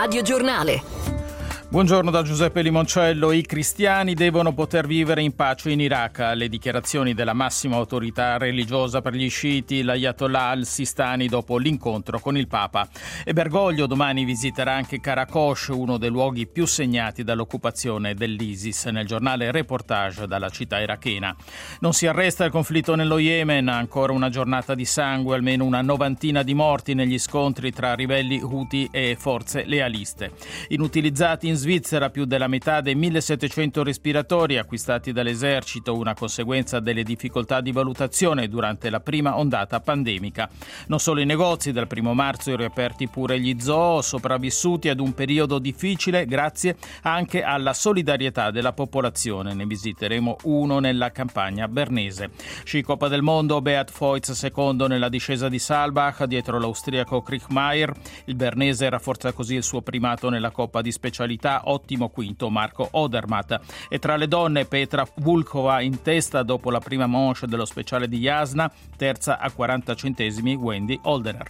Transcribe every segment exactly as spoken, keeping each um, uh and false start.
radiogiornale. Buongiorno da Giuseppe Limoncello. I cristiani devono poter vivere in pace in Iraq. Le dichiarazioni della massima autorità religiosa per gli sciiti, l'Ayatollah al-Sistani, dopo l'incontro con il Papa. E Bergoglio domani visiterà anche Karakosh, uno dei luoghi più segnati dall'occupazione dell'ISIS. Nel giornale reportage dalla città irachena. Non si arresta il conflitto nello Yemen, ancora una giornata di sangue, almeno una novantina di morti negli scontri tra ribelli Houthi e forze lealiste. Inutilizzati in Svizzera più della metà dei millesettecento respiratori acquistati dall'esercito, una conseguenza delle difficoltà di valutazione durante la prima ondata pandemica. Non solo i negozi, dal primo marzo riaperti pure gli zoo, sopravvissuti ad un periodo difficile grazie anche alla solidarietà della popolazione. Ne visiteremo uno nella campagna bernese. Sci Coppa del Mondo, Beat Feuz secondo nella discesa di Saalbach dietro l'austriaco Kriechmayr. Il bernese rafforza così il suo primato nella Coppa di specialità. Ottimo quinto Marco Odermatt. E tra le donne Petra Vlhkova in testa dopo la prima manche dello speciale di Jasna, terza a quaranta centesimi Wendy Holdener.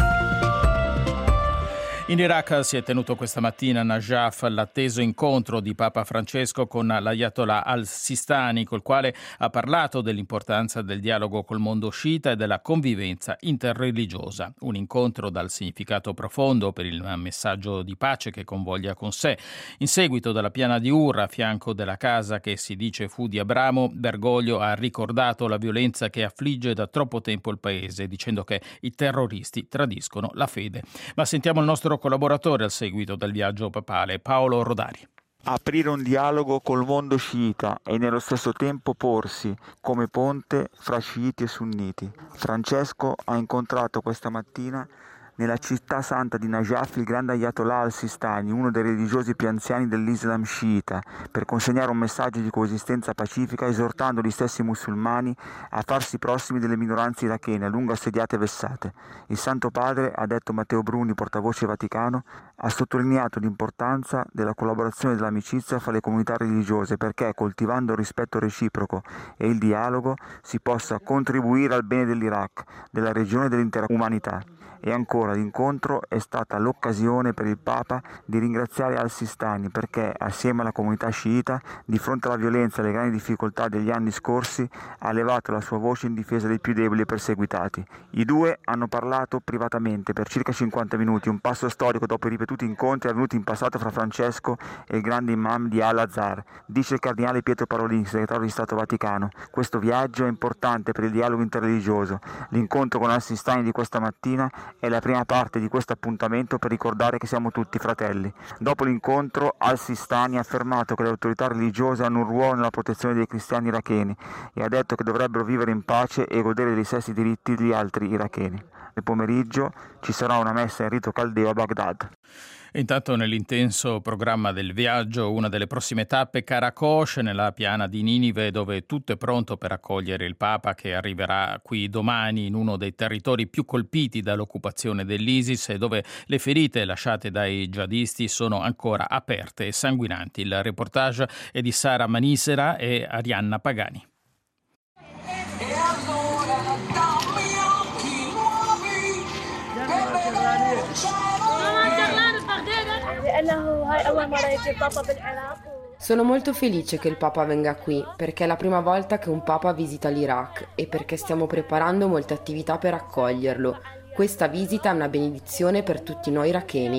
In Iraq si è tenuto questa mattina a Najaf l'atteso incontro di Papa Francesco con l'Ayatollah al-Sistani, col quale ha parlato dell'importanza del dialogo col mondo sciita e della convivenza interreligiosa. Un incontro dal significato profondo per il messaggio di pace che convoglia con sé. In seguito dalla piana di Ur, a fianco della casa che si dice fu di Abramo, Bergoglio ha ricordato la violenza che affligge da troppo tempo il paese, dicendo che i terroristi tradiscono la fede. Ma sentiamo il nostro collaboratore al seguito del viaggio papale, Paolo Rodari. Aprire un dialogo col mondo sciita e nello stesso tempo porsi come ponte fra sciiti e sunniti. Francesco ha incontrato questa mattina nella città santa di Najaf il grande Ayatollah al-Sistani, uno dei religiosi più anziani dell'Islam sciita, per consegnare un messaggio di coesistenza pacifica, esortando gli stessi musulmani a farsi prossimi delle minoranze irachene a lungo assediate e vessate. Il Santo Padre, ha detto Matteo Bruni, portavoce Vaticano, ha sottolineato l'importanza della collaborazione e dell'amicizia fra le comunità religiose perché, coltivando il rispetto reciproco e il dialogo, si possa contribuire al bene dell'Iraq, della regione e dell'intera umanità. E ancora, l'incontro è stata l'occasione per il Papa di ringraziare al-Sistani perché, assieme alla comunità sciita, di fronte alla violenza e alle grandi difficoltà degli anni scorsi, ha levato la sua voce in difesa dei più deboli e perseguitati. I due hanno parlato privatamente per circa cinquanta minuti, un passo storico dopo i ripetuti incontri avvenuti in passato fra Francesco e il grande imam di Al-Azhar. Dice il cardinale Pietro Parolin, segretario di Stato Vaticano: questo viaggio è importante per il dialogo interreligioso. L'incontro con al-Sistani di questa mattina è la prima parte di questo appuntamento per ricordare che siamo tutti fratelli. Dopo l'incontro, al-Sistani ha affermato che le autorità religiose hanno un ruolo nella protezione dei cristiani iracheni e ha detto che dovrebbero vivere in pace e godere dei stessi diritti degli altri iracheni. Nel pomeriggio ci sarà una messa in rito caldeo a Baghdad. Intanto nell'intenso programma del viaggio, una delle prossime tappe Karakosh, nella piana di Ninive, dove tutto è pronto per accogliere il Papa che arriverà qui domani in uno dei territori più colpiti dall'occupazione dell'ISIS e dove le ferite lasciate dai jihadisti sono ancora aperte e sanguinanti. Il reportage è di Sara Manisera e Arianna Pagani. Sono molto felice che il Papa venga qui perché è la prima volta che un Papa visita l'Iraq e perché stiamo preparando molte attività per accoglierlo. Questa visita è una benedizione per tutti noi iracheni.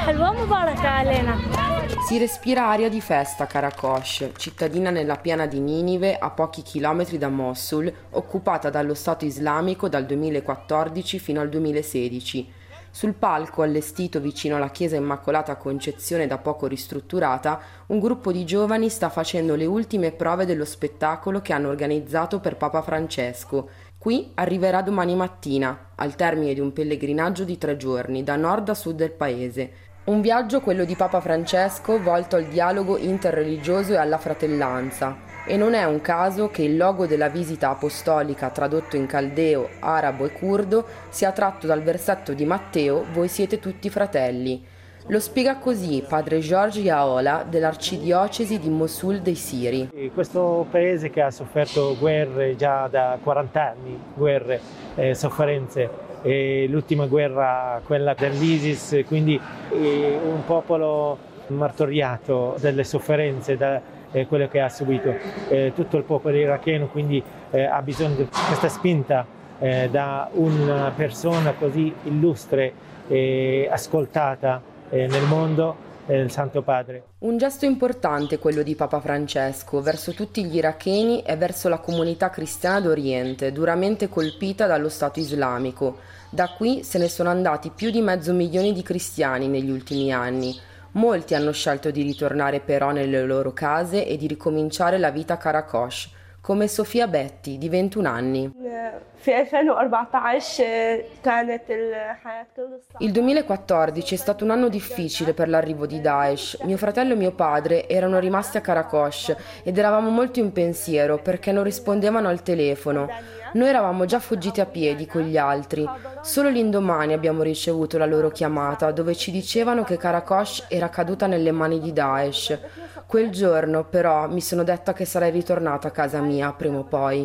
Si respira aria di festa a Karakosh, cittadina nella piana di Ninive a pochi chilometri da Mosul, occupata dallo Stato islamico dal duemilaquattordici fino al duemilasedici. Sul palco, allestito vicino alla chiesa Immacolata Concezione da poco ristrutturata, un gruppo di giovani sta facendo le ultime prove dello spettacolo che hanno organizzato per Papa Francesco. Qui arriverà domani mattina, al termine di un pellegrinaggio di tre giorni, da nord a sud del paese. Un viaggio, quello di Papa Francesco, volto al dialogo interreligioso e alla fratellanza. E non è un caso che il logo della visita apostolica, tradotto in caldeo, arabo e curdo, sia tratto dal versetto di Matteo: voi siete tutti fratelli. Lo spiega così padre George Yaola dell'arcidiocesi di Mosul dei Siri. Questo paese che ha sofferto guerre già da quaranta anni, guerre, eh, sofferenze, e l'ultima guerra, quella dell'ISIS, quindi eh, un popolo martoriato dalle sofferenze, da eh, quello che ha subito. Eh, tutto il popolo iracheno quindi eh, ha bisogno di questa spinta eh, da una persona così illustre e ascoltata nel mondo, eh, il Santo Padre. Un gesto importante quello di Papa Francesco verso tutti gli iracheni e verso la comunità cristiana d'Oriente, duramente colpita dallo Stato islamico. Da qui se ne sono andati più di mezzo milione di cristiani negli ultimi anni. Molti hanno scelto di ritornare però nelle loro case e di ricominciare la vita a Karakosh, come Sofia Betti, di ventuno anni. Il duemilaquattordici è stato un anno difficile per l'arrivo di Daesh. Mio fratello e mio padre erano rimasti a Karakosh ed eravamo molto in pensiero perché non rispondevano al telefono. Noi eravamo già fuggiti a piedi con gli altri. Solo l'indomani abbiamo ricevuto la loro chiamata dove ci dicevano che Karakosh era caduta nelle mani di Daesh. Quel giorno però mi sono detta che sarei ritornata a casa mia prima o poi.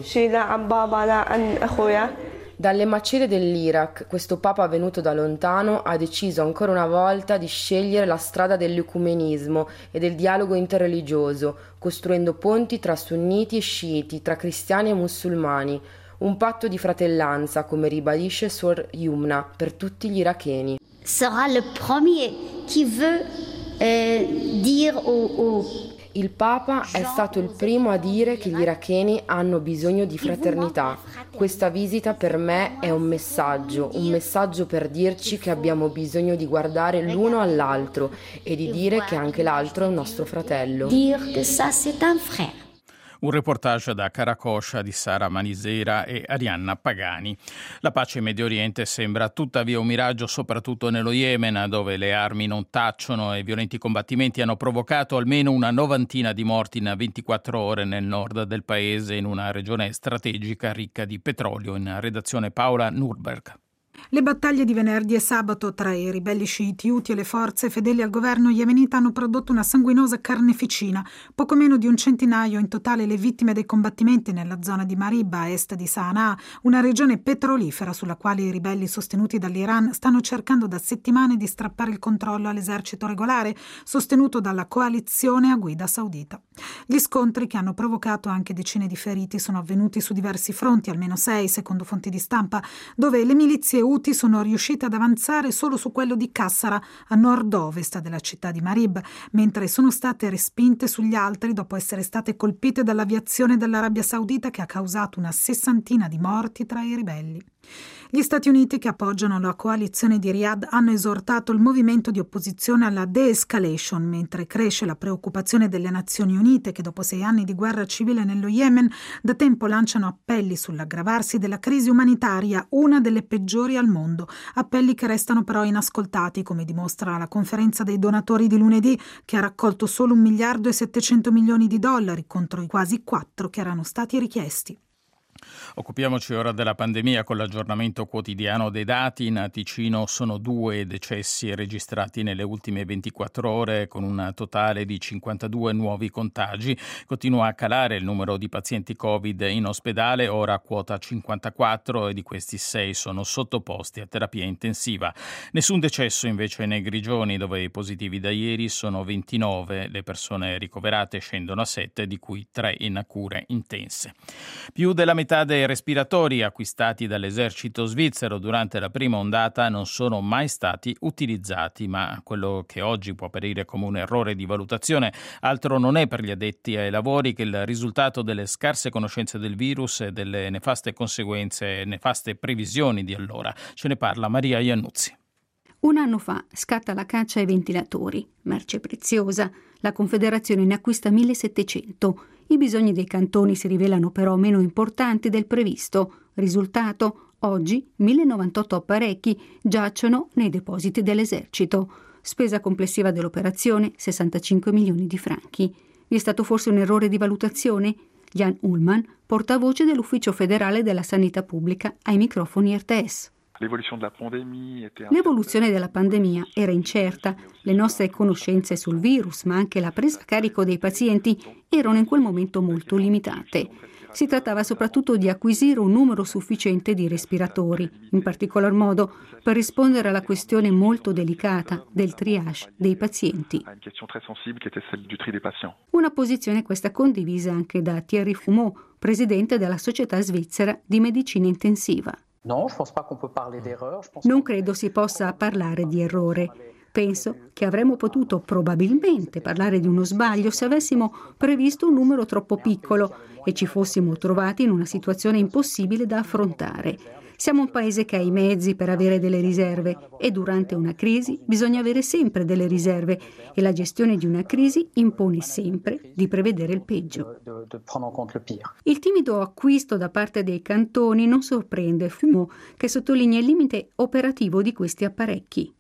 Dalle macerie dell'Iraq, questo Papa venuto da lontano ha deciso ancora una volta di scegliere la strada dell'ecumenismo e del dialogo interreligioso, costruendo ponti tra sunniti e sciiti, tra cristiani e musulmani. Un patto di fratellanza, come ribadisce Suor Yumna, per tutti gli iracheni. Sarà le premier qui veut eh, dire au, au Il Papa è stato il primo a dire che gli iracheni hanno bisogno di fraternità. Questa visita per me è un messaggio, un messaggio per dirci che abbiamo bisogno di guardare l'uno all'altro e di dire che anche l'altro è un nostro fratello. Dire che ça c'est un frère. Un reportage da Karakosh di Sara Manisera e Arianna Pagani. La pace in Medio Oriente sembra tuttavia un miraggio, soprattutto nello Yemen, dove le armi non tacciono e violenti combattimenti hanno provocato almeno una novantina di morti in ventiquattro ore nel nord del paese, in una regione strategica ricca di petrolio. In redazione Paola Nurberg. Le battaglie di venerdì e sabato tra i ribelli sciiti Houthi e le forze fedeli al governo yemenita hanno prodotto una sanguinosa carneficina. Poco meno di un centinaio in totale le vittime dei combattimenti nella zona di Marib, a est di Sana'a, una regione petrolifera sulla quale i ribelli sostenuti dall'Iran stanno cercando da settimane di strappare il controllo all'esercito regolare, sostenuto dalla coalizione a guida saudita. Gli scontri, che hanno provocato anche decine di feriti, sono avvenuti su diversi fronti, almeno sei, secondo fonti di stampa, dove le milizie Houthi sono riuscite ad avanzare solo su quello di Kassara, a nord-ovest della città di Marib, mentre sono state respinte sugli altri dopo essere state colpite dall'aviazione dell'Arabia Saudita, che ha causato una sessantina di morti tra i ribelli. Gli Stati Uniti, che appoggiano la coalizione di Riyadh, hanno esortato il movimento di opposizione alla de-escalation, mentre cresce la preoccupazione delle Nazioni Unite, che dopo sei anni di guerra civile nello Yemen da tempo lanciano appelli sull'aggravarsi della crisi umanitaria, una delle peggiori al mondo. Appelli che restano però inascoltati, come dimostra la conferenza dei donatori di lunedì, che ha raccolto solo un miliardo e settecento milioni di dollari contro i quasi quattro che erano stati richiesti. Occupiamoci ora della pandemia con l'aggiornamento quotidiano dei dati. In Ticino sono due i decessi registrati nelle ultime ventiquattro ore, con un totale di cinquantadue nuovi contagi. Continua a calare il numero di pazienti Covid in ospedale, ora a quota cinquantaquattro, e di questi sei sono sottoposti a terapia intensiva. Nessun decesso invece nei Grigioni, dove i positivi da ieri sono ventinove. Le persone ricoverate scendono a sette, di cui tre in cure intense. Più della metà dei respiratori acquistati dall'esercito svizzero durante la prima ondata non sono mai stati utilizzati, ma quello che oggi può apparire come un errore di valutazione altro non è per gli addetti ai lavori che il risultato delle scarse conoscenze del virus e delle nefaste conseguenze, nefaste previsioni di allora. Ce ne parla Maria Iannuzzi. Un anno fa scatta la caccia ai ventilatori, merce preziosa. La Confederazione ne acquista millesettecento. I bisogni dei cantoni si rivelano però meno importanti del previsto. Risultato: oggi millenovantotto apparecchi giacciono nei depositi dell'esercito. Spesa complessiva dell'operazione sessantacinque milioni di franchi. Vi è stato forse un errore di valutazione? Jan Ullmann, portavoce dell'Ufficio federale della sanità pubblica, ai microfoni R T S. L'evoluzione della pandemia era incerta, le nostre conoscenze sul virus, ma anche la presa a carico dei pazienti, erano in quel momento molto limitate. Si trattava soprattutto di acquisire un numero sufficiente di respiratori, in particolar modo per rispondere alla questione molto delicata del triage dei pazienti. Una posizione questa condivisa anche da Thierry Fumeau, presidente della Società Svizzera di Medicina Intensiva. Non credo si possa parlare di errore. Penso che avremmo potuto probabilmente parlare di uno sbaglio se avessimo previsto un numero troppo piccolo e ci fossimo trovati in una situazione impossibile da affrontare. Siamo un paese che ha i mezzi per avere delle riserve e durante una crisi bisogna avere sempre delle riserve e la gestione di una crisi impone sempre di prevedere il peggio. Il timido acquisto da parte dei cantoni non sorprende Fumeau, che sottolinea il limite operativo di questi apparecchi.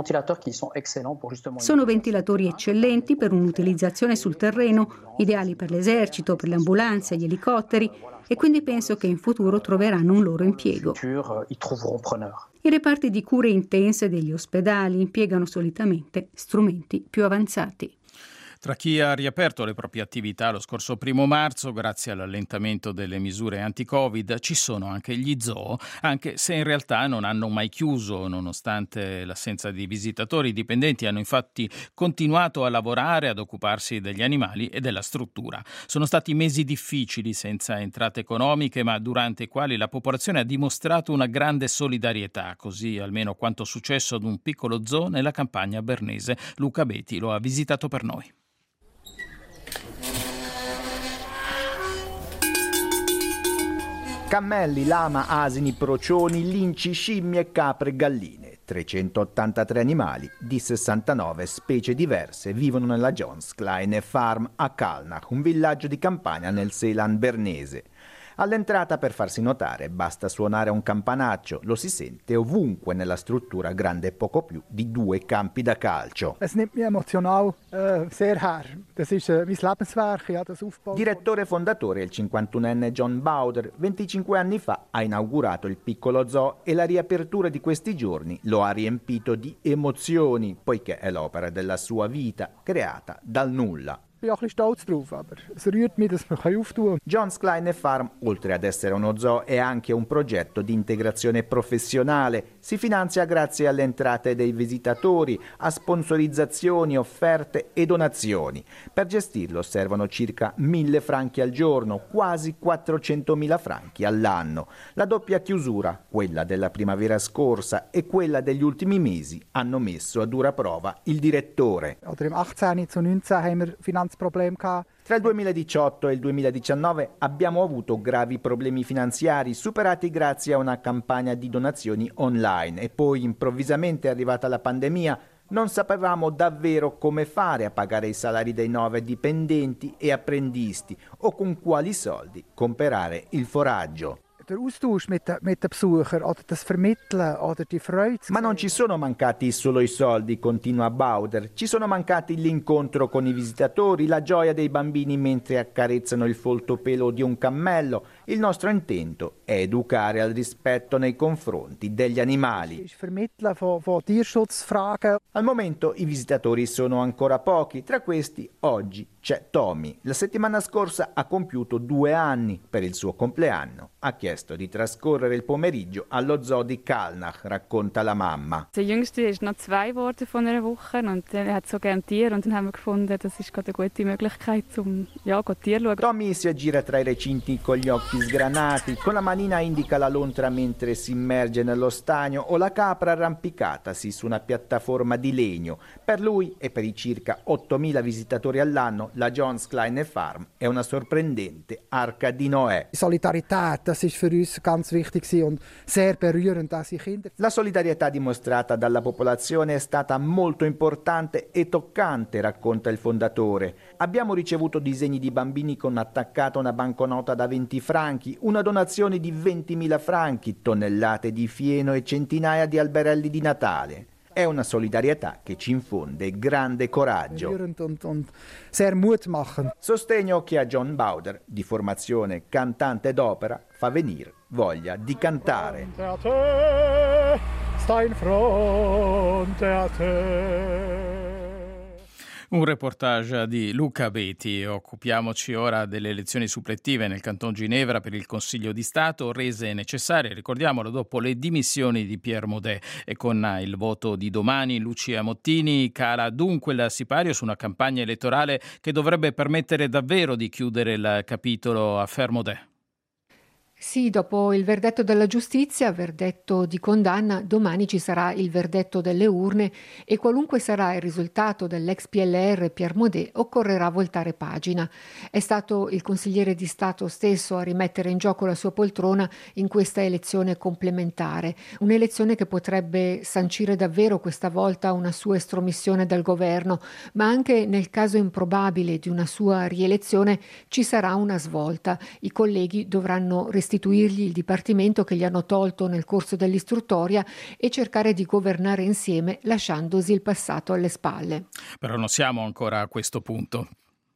Sono ventilatori eccellenti per un'utilizzazione sul terreno, ideali per l'esercito, per le ambulanze, gli elicotteri, e quindi penso che in futuro troveranno un loro impiego. I reparti di cure intense degli ospedali impiegano solitamente strumenti più avanzati. Tra chi ha riaperto le proprie attività lo scorso primo marzo, grazie all'allentamento delle misure anti-Covid, ci sono anche gli zoo, anche se in realtà non hanno mai chiuso, nonostante l'assenza di visitatori. I dipendenti hanno infatti continuato a lavorare, ad occuparsi degli animali e della struttura. Sono stati mesi difficili, senza entrate economiche, ma durante i quali la popolazione ha dimostrato una grande solidarietà, così almeno quanto successo ad un piccolo zoo nella campagna bernese. Luca Beti lo ha visitato per noi. Cammelli, lama, asini, procioni, linci, scimmie, capre e galline. trecentottantatré animali di sessantanove specie diverse vivono nella Johns Kleine Farm a Kallnach, un villaggio di campagna nel Seeland bernese. All'entrata, per farsi notare, basta suonare un campanaccio, lo si sente ovunque nella struttura grande poco più di due campi da calcio. Es nimmt mich emotional äh, sehr her. Das ist äh, mein Lebenswerk, ja, das Aufbau. Direttore e fondatore, il cinquantunenne John Bowder, venticinque anni fa ha inaugurato il piccolo zoo e la riapertura di questi giorni lo ha riempito di emozioni, poiché è l'opera della sua vita, creata dal nulla. Ich bin auch ein bisschen stolz drauf, aber es rührt mich, dass wir auftun können. Johns Kleine Farm, oltre ad essere uno zoo, è anche un progetto di integrazione professionale. Si finanzia grazie alle entrate dei visitatori, a sponsorizzazioni, offerte e donazioni. Per gestirlo servono circa mille franchi al giorno, quasi quattrocentomila franchi all'anno. La doppia chiusura, quella della primavera scorsa e quella degli ultimi mesi, hanno messo a dura prova il direttore. Oder im achtzehn zu neunzehn haben wir Finanzprobleme gehabt. Tra il duemiladiciotto e il duemiladiciannove abbiamo avuto gravi problemi finanziari, superati grazie a una campagna di donazioni online, e poi improvvisamente è arrivata la pandemia. Non sapevamo davvero come fare a pagare i salari dei nove dipendenti e apprendisti o con quali soldi comprare il foraggio. Der Austausch mit den, mit den Besuchern oder das Vermitteln oder die Freude. Ma non ci sono mancati solo i soldi, continua Bowder. Ci sono mancati l'incontro con i visitatori, la gioia dei bambini mentre accarezzano il folto pelo di un cammello. Il nostro intento è educare al rispetto nei confronti degli animali. Vermitteln von, von Tierschutzfragen. Al momento i visitatori sono ancora pochi, tra questi oggi c'è Tommy. La settimana scorsa ha compiuto due anni. Per il suo compleanno ha chiesto di trascorrere il pomeriggio allo zoo di Kallnach, racconta la mamma. Der Jüngste ist noch zwei geworden von einer Woche und er hat so gerne Tiere und dann haben wir gefunden, das ist gerade eine gute Möglichkeit um ja, Tiere zu schauen. Tommy si aggira tra i recinti con gli occhi sgranati, con la manina indica la lontra mentre si immerge nello stagno o la capra arrampicatasi su una piattaforma di legno. Per lui e per i circa ottomila visitatori all'anno la Johns Kleine Farm è una sorprendente arca di Noè. Solidarität, das ist für uns ganz wichtig und sehr berührend, dass die Kinder. La solidarietà dimostrata dalla popolazione è stata molto importante e toccante, racconta il fondatore. Abbiamo ricevuto disegni di bambini con attaccata una banconota da venti franchi, una donazione di ventimila franchi, tonnellate di fieno e centinaia di alberelli di Natale. È una solidarietà che ci infonde grande coraggio. Sostegno che a John Bowder, di formazione cantante d'opera, fa venire voglia di cantare. sta in fronte a te. Un reportage di Luca Beti. Occupiamoci ora delle elezioni suppletive nel Canton Ginevra per il Consiglio di Stato, rese necessarie, ricordiamolo, dopo le dimissioni di Pierre Maudet. E con il voto di domani Lucia Mottini cala dunque il sipario su una campagna elettorale che dovrebbe permettere davvero di chiudere il capitolo Affaire Maudet. Sì, dopo il verdetto della giustizia, verdetto di condanna, domani ci sarà il verdetto delle urne e qualunque sarà il risultato dell'ex P L R Pierre Maudet occorrerà voltare pagina. È stato il consigliere di Stato stesso a rimettere in gioco la sua poltrona in questa elezione complementare, un'elezione che potrebbe sancire davvero questa volta una sua estromissione dal governo, ma anche nel caso improbabile di una sua rielezione ci sarà una svolta. I colleghi dovranno restituirgli il dipartimento che gli hanno tolto nel corso dell'istruttoria e cercare di governare insieme lasciandosi il passato alle spalle. Però non siamo ancora a questo punto.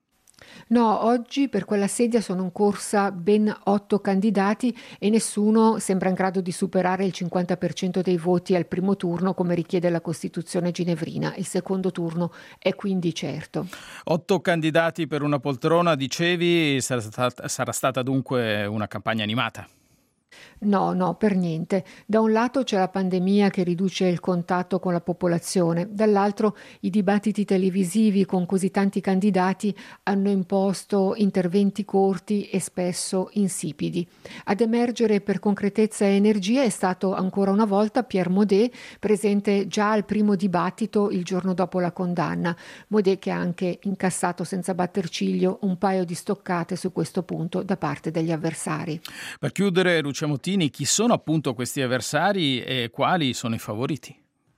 No, oggi per quella sedia sono in corsa ben otto candidati e nessuno sembra in grado di superare il cinquanta per cento dei voti al primo turno come richiede la Costituzione ginevrina. Il secondo turno è quindi certo. Otto candidati per una poltrona, dicevi, sarà stata, sarà stata dunque una campagna animata. No, no, per niente. Da un lato c'è la pandemia che riduce il contatto con la popolazione, dall'altro i dibattiti televisivi con così tanti candidati hanno imposto interventi corti e spesso insipidi. Ad emergere per concretezza e energia è stato ancora una volta Pierre Maudet, presente già al primo dibattito il giorno dopo la condanna. Maudet che ha anche incassato senza batter ciglio un paio di stoccate su questo punto da parte degli avversari. Per chiudere, Lucia Mottini, chi sono appunto questi avversari e quali sono i favoriti?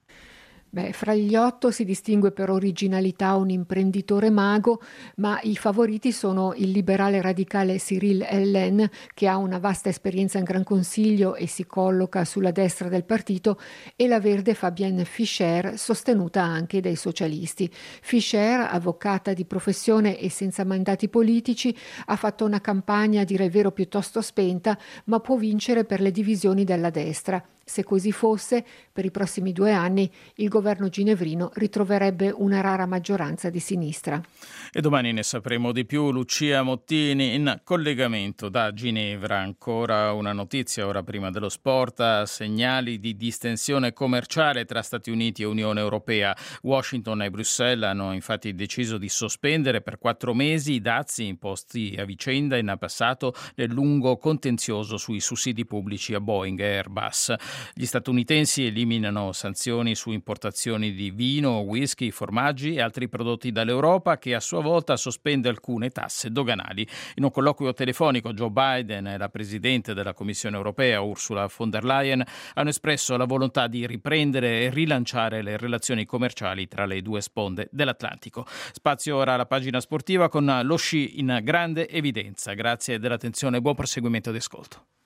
Beh, fra gli otto si distingue per originalità un imprenditore mago, ma i favoriti sono il liberale radicale Cyril Ellen, che ha una vasta esperienza in Gran Consiglio e si colloca sulla destra del partito, e la verde Fabienne Fischer, sostenuta anche dai socialisti. Fischer, avvocata di professione e senza mandati politici, ha fatto una campagna a dire il vero piuttosto spenta, ma può vincere per le divisioni della destra. Se così fosse, per i prossimi due anni il governo ginevrino ritroverebbe una rara maggioranza di sinistra. E domani ne sapremo di più. Lucia Mottini in collegamento da Ginevra. Ancora una notizia ora prima dello sport. Segnali di distensione commerciale tra Stati Uniti e Unione Europea. Washington e Bruxelles hanno infatti deciso di sospendere per quattro mesi i dazi imposti a vicenda in passato nel lungo contenzioso sui sussidi pubblici a Boeing e Airbus. Gli statunitensi eliminano sanzioni su importazioni di vino, whisky, formaggi e altri prodotti dall'Europa, che a sua volta sospende alcune tasse doganali. In un colloquio telefonico Joe Biden e la Presidente della Commissione Europea Ursula von der Leyen hanno espresso la volontà di riprendere e rilanciare le relazioni commerciali tra le due sponde dell'Atlantico. Spazio ora alla pagina sportiva con lo sci in grande evidenza. Grazie dell'attenzione e buon proseguimento di ascolto.